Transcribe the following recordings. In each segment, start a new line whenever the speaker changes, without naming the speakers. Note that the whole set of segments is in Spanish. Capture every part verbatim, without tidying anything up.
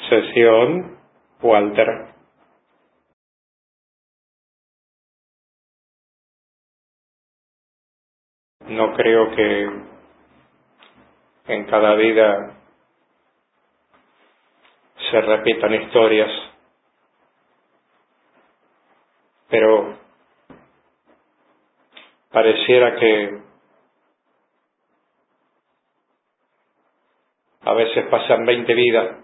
Sesión Walter. No creo que en cada vida se repitan historias, pero pareciera que a veces pasan veinte vidas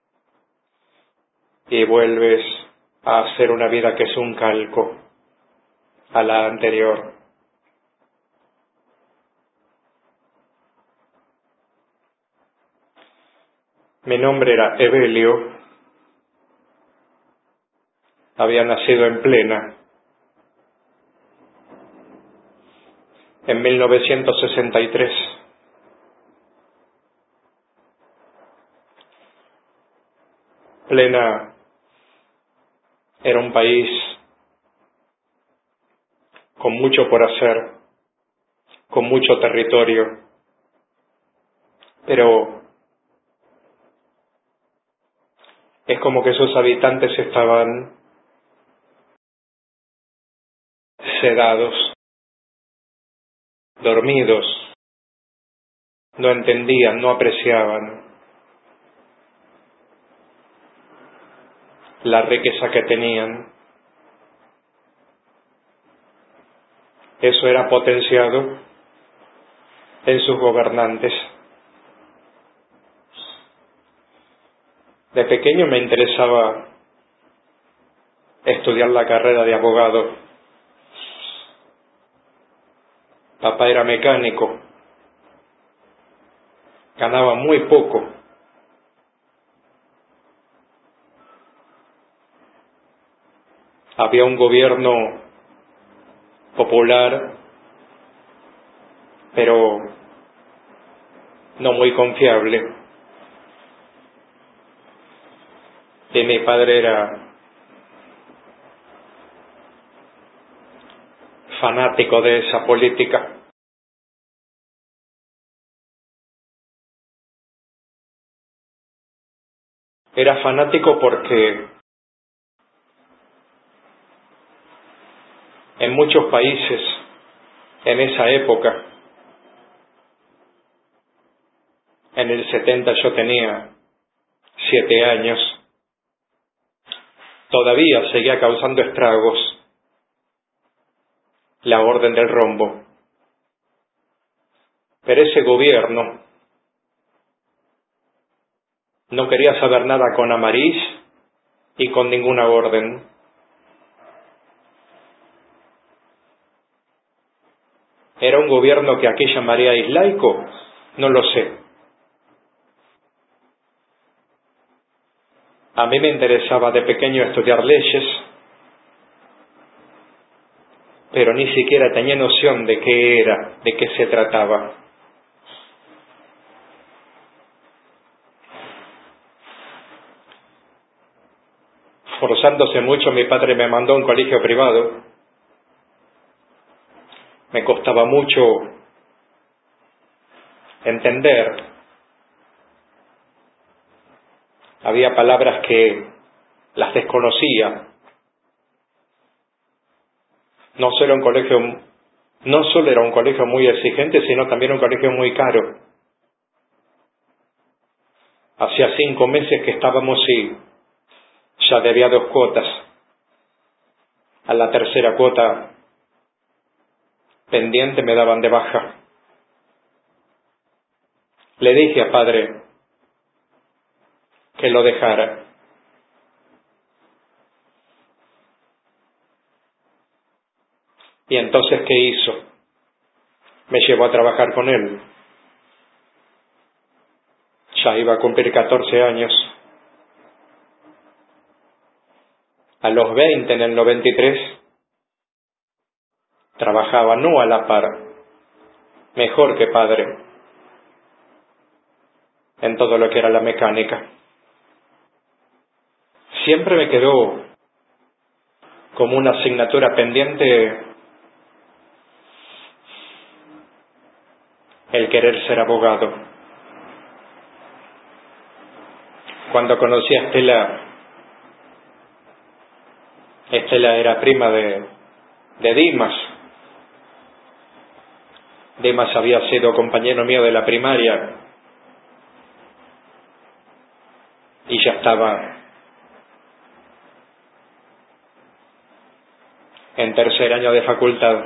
y vuelves a hacer una vida que es un calco a la anterior. Mi nombre era Evelio, había nacido en Plena, en mil novecientos sesenta y tres. Plena era un país con mucho por hacer, con mucho territorio, pero es como que sus habitantes estaban sedados, dormidos, no entendían, no apreciaban la riqueza que tenían. Eso era potenciado en sus gobernantes. De pequeño me interesaba estudiar la carrera de abogado. Papá era mecánico, ganaba muy poco. Había un gobierno popular, pero no muy confiable. Y mi padre era fanático de esa política. Era fanático porque en muchos países, en esa época, en el setenta yo tenía siete años, todavía seguía causando estragos la Orden del Rombo. Pero ese gobierno no quería saber nada con Amarís y con ninguna orden. ¿Era un gobierno que aquí llamaríais laico? No lo sé. A mí me interesaba de pequeño estudiar leyes, pero ni siquiera tenía noción de qué era, de qué se trataba. Forzándose mucho, mi padre me mandó a un colegio privado. Me costaba mucho entender. Había palabras que las desconocía. No solo era un colegio, no solo era un colegio muy exigente, sino también un colegio muy caro. Hacía cinco meses que estábamos y ya debía dos cuotas. A la tercera cuota pendiente me daban de baja. Le dije a padre que lo dejara. Y entonces, ¿qué hizo? Me llevó a trabajar con él. Ya iba a cumplir catorce años. A los veinte, en el noventa y tres, trabajaba no a la par, mejor que padre, en todo lo que era la mecánica. Siempre me quedó como una asignatura pendiente el querer ser abogado. Cuando conocí a Estela, Estela era prima de, de Dimas. Dimas había sido compañero mío de la primaria y ya estaba en tercer año de facultad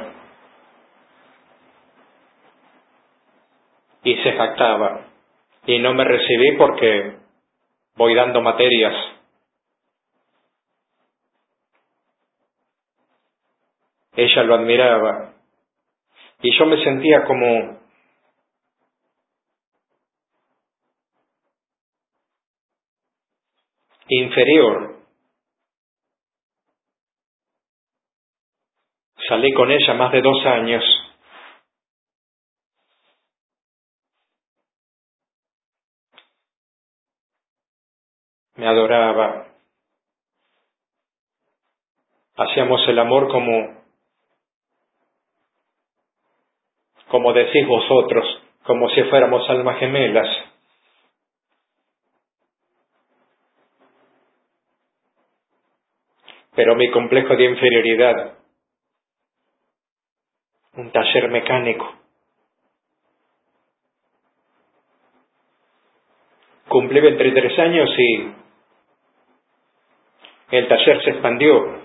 y se jactaba. Y no me recibí porque voy dando materias. Ella lo admiraba y yo me sentía como inferior. Salí con ella más de dos años. Me adoraba. Hacíamos el amor como, como decís vosotros, como si fuéramos almas gemelas. Pero mi complejo de inferioridad, un taller mecánico. Cumplí veintitrés años y el taller se expandió.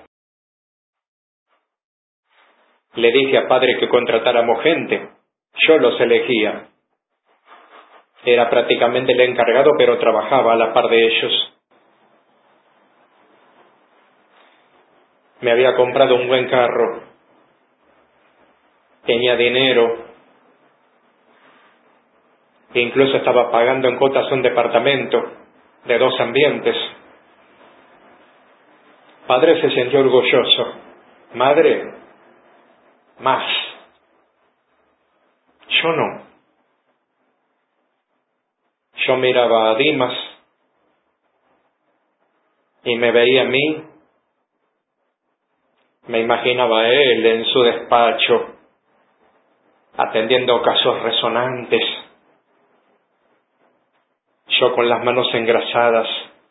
Le dije a padre que contratáramos gente. Yo los elegía. Era prácticamente el encargado, pero trabajaba a la par de ellos. Me había comprado un buen carro. Tenía dinero. E incluso estaba pagando en cuotas un departamento de dos ambientes. Padre se sintió orgulloso. Madre, más. Yo no. Yo miraba a Dimas y me veía a mí. Me imaginaba a él en su despacho, atendiendo casos resonantes. Yo con las manos engrasadas.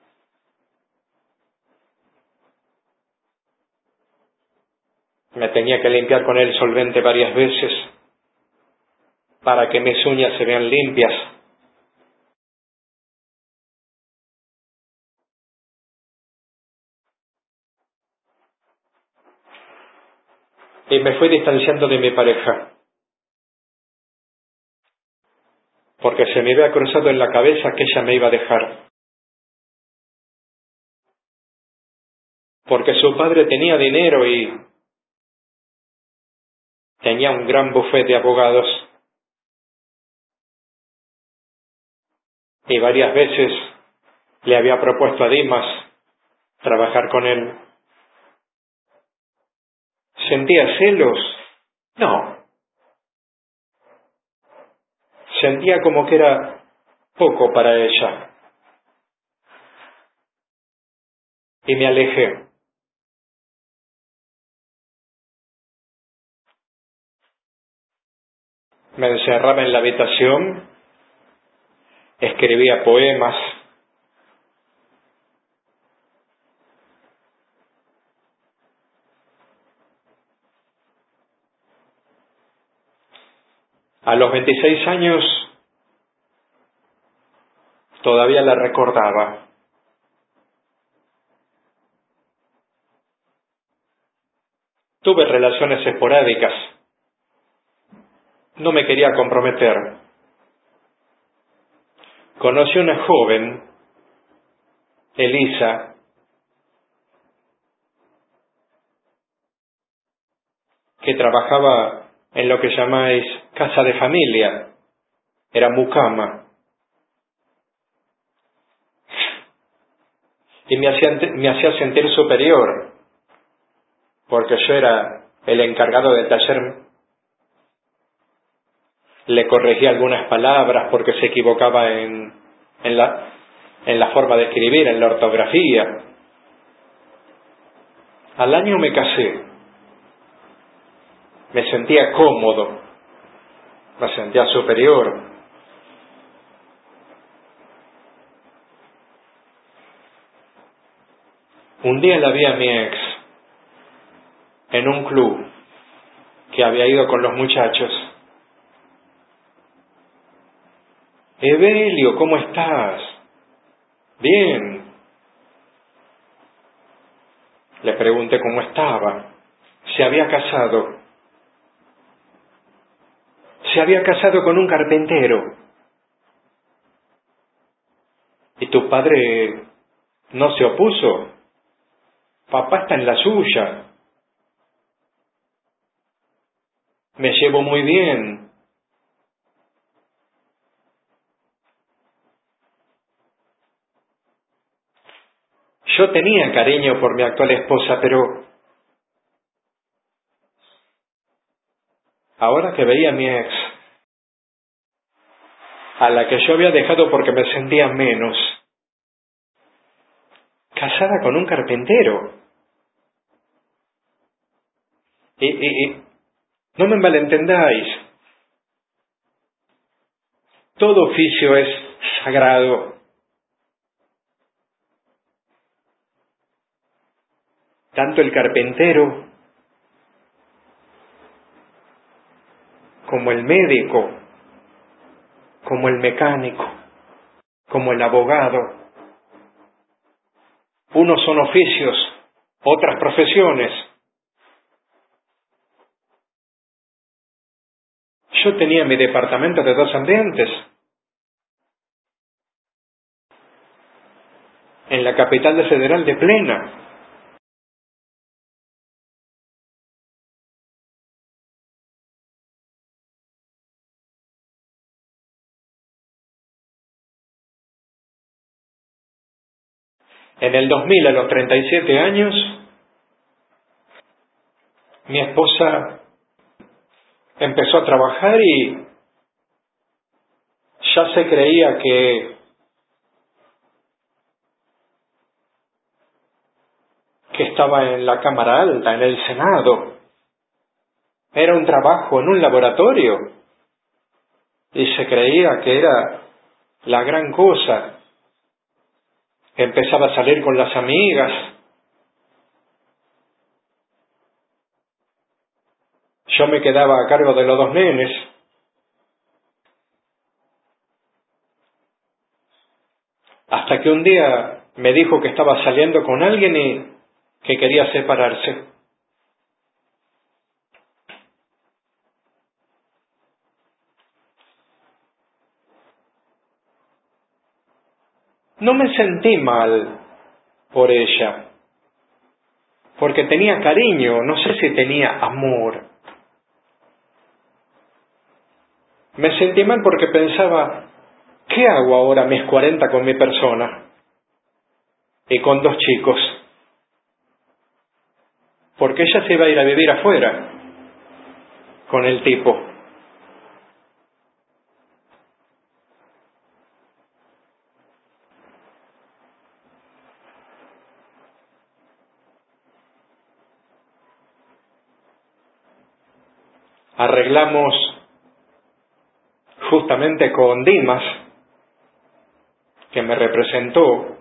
Me tenía que limpiar con el solvente varias veces para que mis uñas se vean limpias. Y me fui distanciando de mi pareja, porque se me había cruzado en la cabeza que ella me iba a dejar. Porque su padre tenía dinero y tenía un gran bufete de abogados. Y varias veces le había propuesto a Dimas trabajar con él. ¿Sentía celos? No. Sentía como que era poco para ella. Y me alejé. Me encerraba en la habitación, escribía poemas. A los veintiséis años todavía la recordaba. Tuve relaciones esporádicas. No me quería comprometer. Conocí a una joven, Elisa, que trabajaba en lo que llamáis casa de familia. Era mucama. Y me hacía, me hacía sentir superior, porque yo era el encargado del taller. Le corregía algunas palabras porque se equivocaba en, en, la, en la forma de escribir, en la ortografía. Al año me casé. Me sentía cómodo. Me sentía superior. Un día la vi a mi ex en un club que había ido con los muchachos. Evelio, ¿cómo estás? Bien. Le pregunté cómo estaba. Se había casado. Se había casado con un carpintero. ¿Y tu padre no se opuso? Papá está en la suya. Me llevo muy bien. Yo tenía cariño por mi actual esposa, pero ahora que veía a mi ex, a la que yo había dejado porque me sentía menos, casada con un carpintero. Y, y, y no me malentendáis, todo oficio es sagrado. Tanto el carpintero como el médico, como el mecánico, como el abogado. Unos son oficios, otras profesiones. Yo tenía mi departamento de dos ambientes en la capital de Federal de Plena. En el dos mil, a los treinta y siete años, mi esposa empezó a trabajar y ya se creía que, que estaba en la Cámara Alta, en el Senado. Era un trabajo en un laboratorio y se creía que era la gran cosa. Empezaba a salir con las amigas. Yo me quedaba a cargo de los dos nenes. Hasta que un día me dijo que estaba saliendo con alguien y que quería separarse. No me sentí mal por ella, porque tenía cariño, no sé si tenía amor. Me sentí mal porque pensaba, ¿qué hago ahora a mis cuarenta con mi persona? Y con dos chicos. Porque ella se iba a ir a vivir afuera con el tipo. Arreglamos justamente con Dimas, que me representó.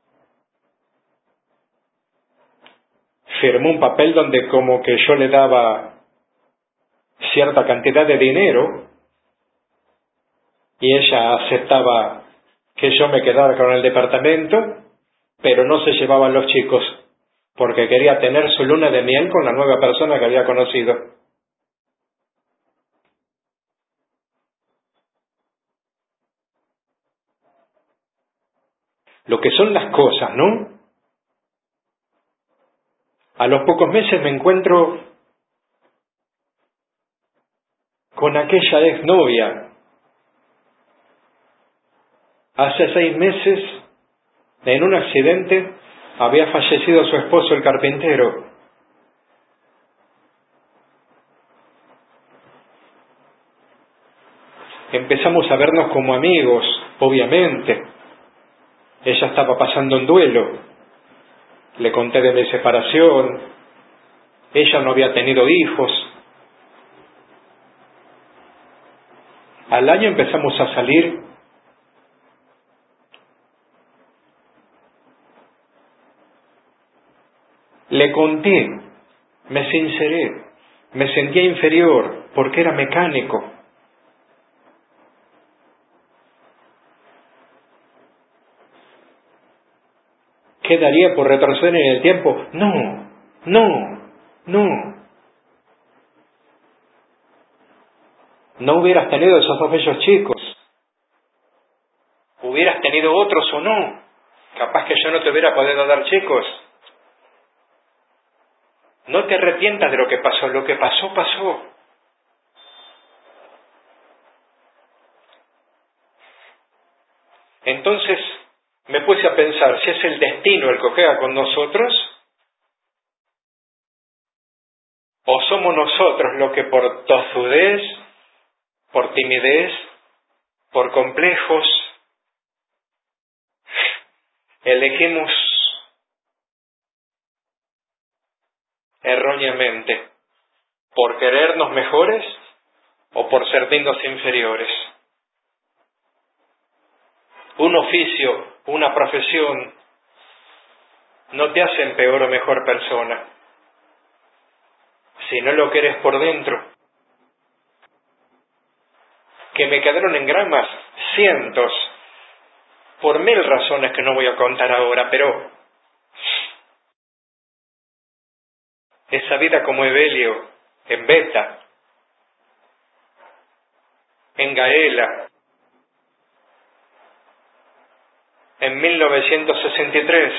Firmó un papel donde como que yo le daba cierta cantidad de dinero y ella aceptaba que yo me quedara con el departamento, pero no se llevaban los chicos, porque quería tener su luna de miel con la nueva persona que había conocido. Lo que son las cosas, ¿no? A los pocos meses me encuentro con aquella exnovia. Hace seis meses, en un accidente, había fallecido su esposo, el carpintero. Empezamos a vernos como amigos, obviamente. Ella estaba pasando un duelo. Le conté de mi separación. Ella no había tenido hijos. Al año empezamos a salir. Le conté, me sinceré, me sentía inferior porque era mecánico. ¿Qué daría por retroceder en el tiempo? No, no, no. No hubieras tenido esos dos bellos chicos. Hubieras tenido otros o no. Capaz que yo no te hubiera podido dar chicos. No te arrepientas de lo que pasó. Lo que pasó, pasó. Entonces me puse a pensar si es el destino el que juega con nosotros o somos nosotros los que por tozudez, por timidez, por complejos, elegimos erróneamente por querernos mejores o por sentirnos inferiores. Un oficio, una profesión, no te hacen peor o mejor persona. Si no lo quieres por dentro. Que me quedaron en gramas cientos, por mil razones que no voy a contar ahora, pero esa vida como Evelio, en Beta, en Gaela, en mil novecientos sesenta y tres,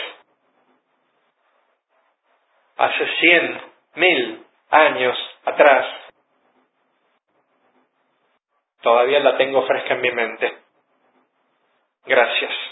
hace cien, mil años atrás, todavía la tengo fresca en mi mente. Gracias.